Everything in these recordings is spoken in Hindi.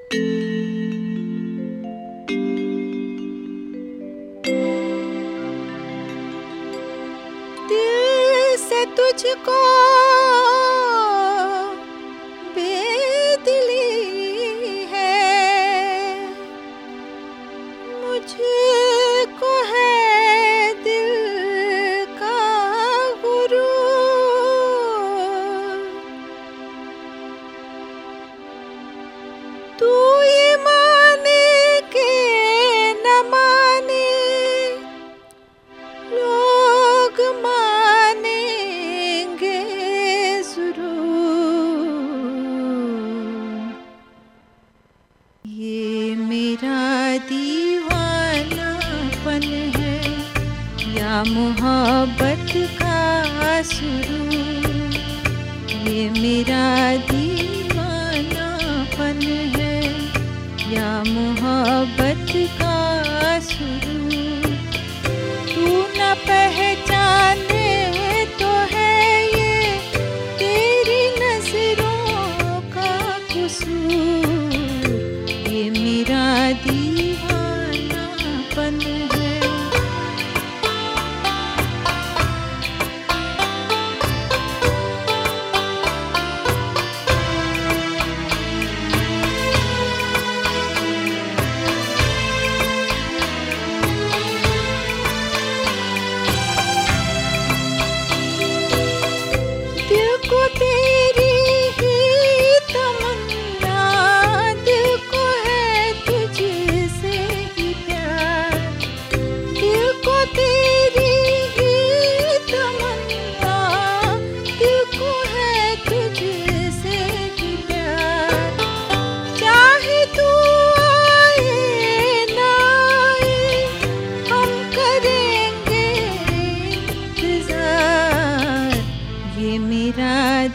दिल से तुझको बेदिली है, मुझको है दिल का गुरूर। तू ये माने के न माने, लोग मानेंगे जरूर। ये मेरा दीवानापन है या मोहब्बत का सुरूर। ये मेरा दीवानापन है या मोहब्बत का सुरूर। तू न पहचाने तो है ये तेरी नजरों का कसूर। ये मेरा दीवानापन है। दिल को तेरी ही तमन्ना, दिल को है तुझसे ही प्यार। दिल को तेरी ही तमन्ना, दिल को है तुझसे ही प्यार। चाहे तू आए ना आए, हम करेंगे इंतजार। ये मेरा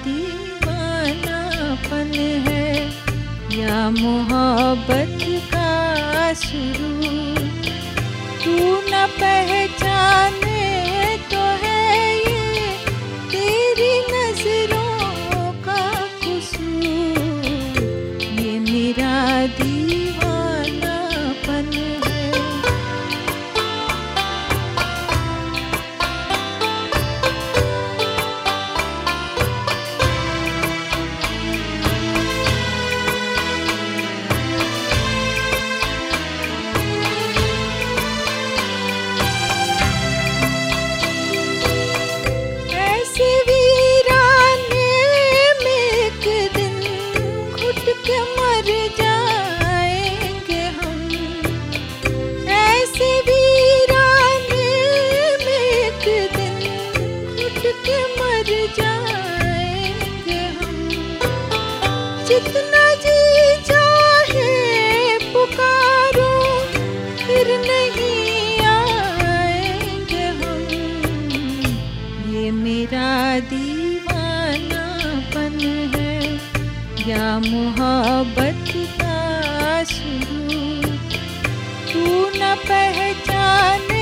दीवानापन है या मोहब्बत का सुरूर। तू न पहचाने तो है ये तेरी नजरों का कसूर। ये मेरा दीवानापन है। ऐसे वीराने में एक दिन घुट के मर जाएंगे हम। ऐसे वीराने में एक दिन घुट के मर जाएंगे हम। जितना जी चाहे पुकारो फिर नहीं आएंगे हम। ये मेरा दीवानापन है या मोहब्बत का सुरूर। तू न पहचाने